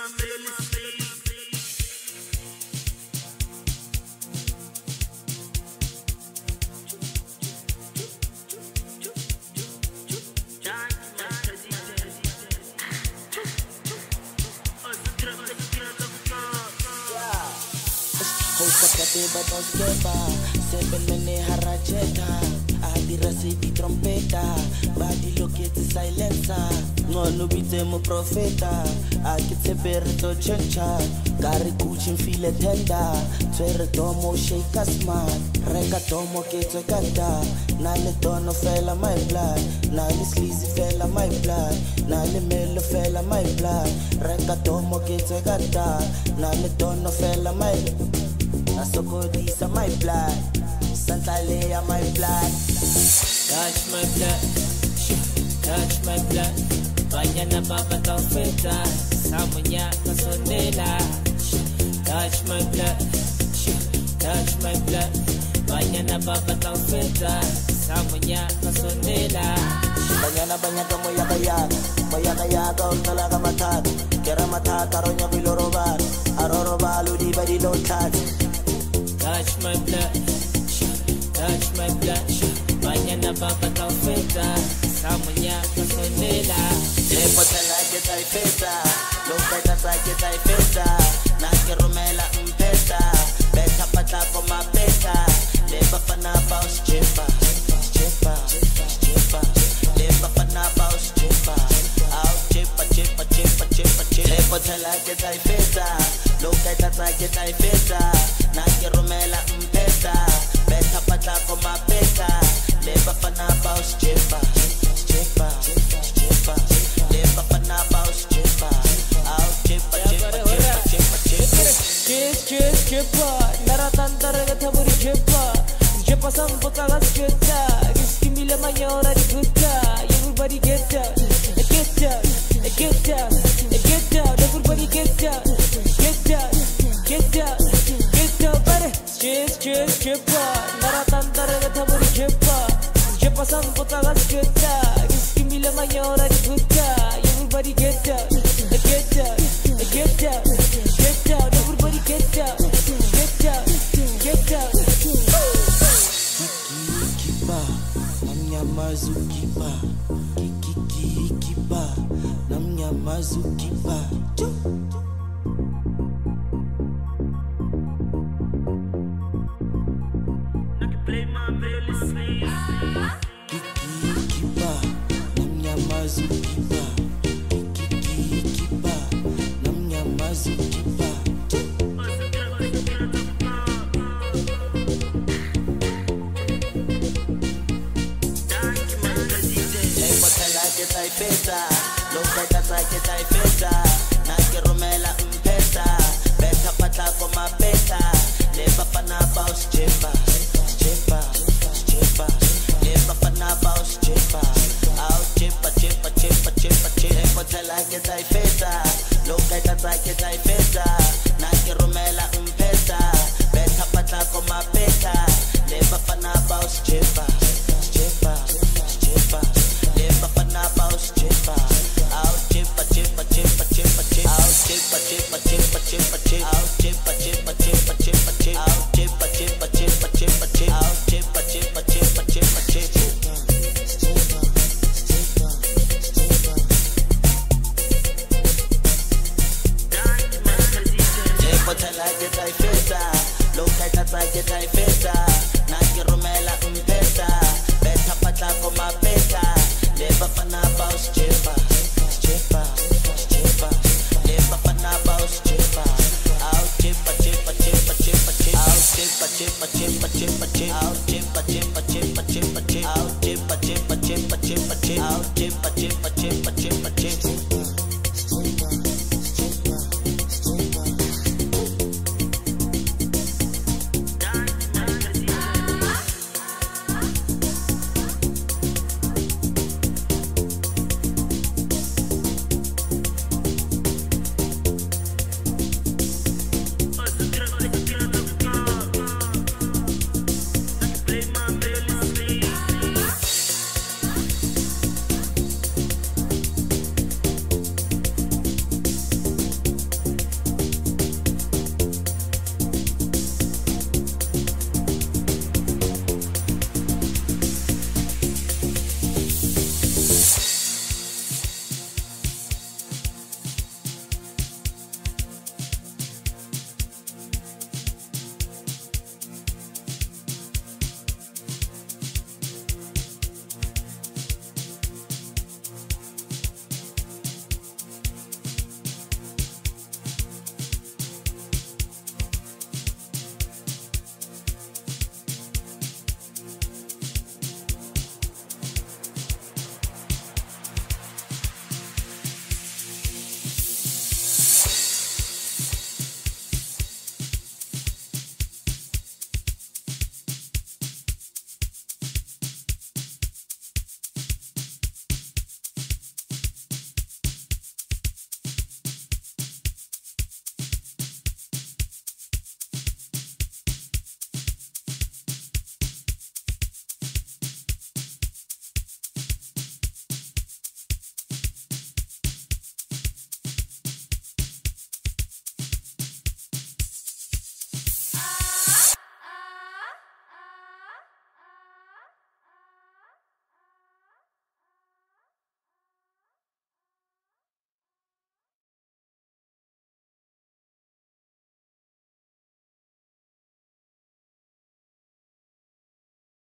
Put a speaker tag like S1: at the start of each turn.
S1: But Seven harajeta Adira di trompeta Badi lokete silencer Ngono bite mo profeta Akitse perito chencha Gari kuchin file tenda Twere tomo shake a smart Reka tomo kete kanda Nale tono fella my blood Nale sleazy fella my blood Nale melo fella my blood Reka tomo kete kanda Nale tono fella my blood Nasokodisa my blood Santa Leia my blood
S2: Touch my blood Touch my blood Banyana baba taufeta Samunya kasondela Touch my blood Touch my blood Banyana baba taufeta Samunya kasondela
S1: Banyana banyaka moyaka talaga matat Kera matat aronya bilorobar Aroroba ludi badi low touch
S2: Touch my blood, touch my blood. Banyana baba taufeta, samunya kasondela.
S1: Lepo tala que tai feta, lo peta sa que tai feta. Na que romela mpeta, beta pata como beta. Leva pana paus chepa, chepa, chepa. Leva pana paus chepa, au chepa, chepa, chepa, chepa, chepa. Lepo tala que tai feta, lo peta sa que tai feta. Na que romela mpeta, beta pata como beta. Leva pana paus chepa, chepa, chepa. Leva pana paus chepa, au chepa, chepa, chepa, chepa, chepa.
S2: Chepa, naratanda regata muri chepa. Chepa sampo kalas cheta, riski mila mayora di gutta. Everybody get down, get down, get down, get down. Everybody get down, get down, get down, get down. Pare, chepa, naratanda regata muri chepa. Chepa sampo kalas cheta, riski mila mayora di gutta. Everybody get down, get down, get down, get down. Everybody get down, get down, get down.
S1: Kiba, namnyamazu kiba. Kiba, namnyamazu kiba. Play my playlist. Kiba, namnyamazu kiba. Kiba, namnyamazu kiba. Feta, lo peta sa que tai feta, na que romela mpeta, beta pata como beta, leva pana paus chepa, chepa, chepa, leva pana paus chepa, au chepa, chepa, chepa, chepa, chepa, peta la que tai feta, lo peta sa que tai feta, na que romela mpeta, beta pata como beta, leva pana paus chepa, chepa, chepa. Leva pana paus chepa, au chepa, chepa, chepa, chepa, chepa, au chepa, chepa, chepa, chepa, chepa, au chepa, chepa, chepa, chepa, chepa, au chepa, chepa, chepa, chepa, chepa, au chepa, chepa, chepa, chepa, chepa. Chepa tala que tai feta, lo que tai feta.